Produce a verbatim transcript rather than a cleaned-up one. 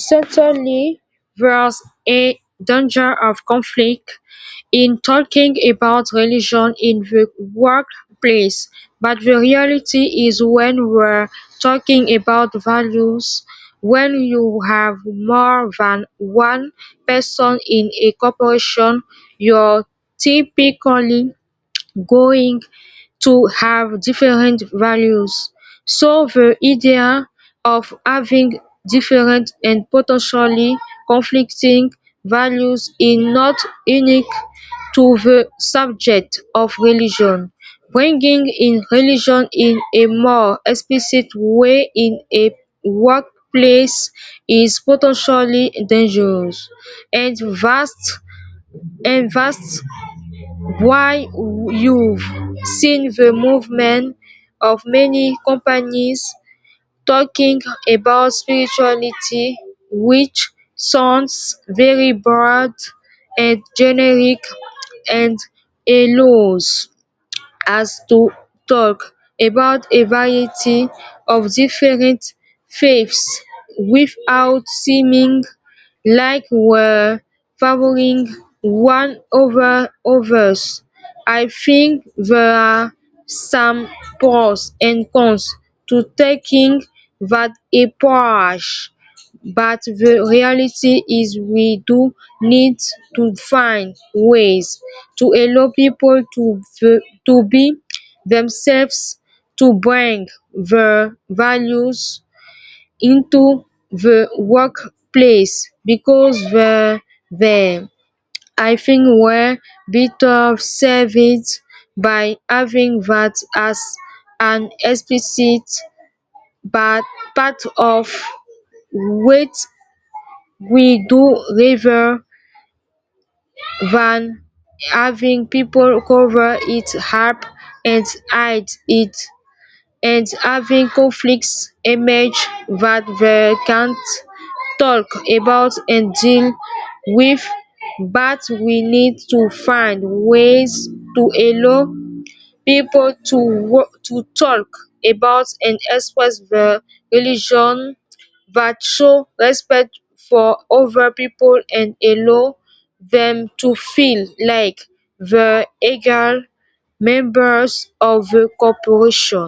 Certainly, there's a danger of conflict in talking about religion in the workplace, but the reality is when we're talking about values, when you have more than one person in a corporation, you're typically going to have different values. So the idea of having different and potentially conflicting values is not unique to the subject of religion. Bringing in religion in a more explicit way in a workplace is potentially dangerous and vast and vast why you've seen the movement of many companies talking about spirituality, which sounds very broad and generic, and allows us to talk about a variety of different faiths without seeming like we're favoring one over others. I think there are some pros and cons to taking that approach, but the reality is we do need to find ways to allow people to to be themselves, to bring their values into the workplace because they're there. I think we're better served by having that as an explicit but part of what we do rather than having people cover it up and hide it and having conflicts emerge that they can't talk about and deal with, but we need to find ways to allow people to wo- to talk about and express their religion that show respect for other people and allow them to feel like they're equal members of the corporation.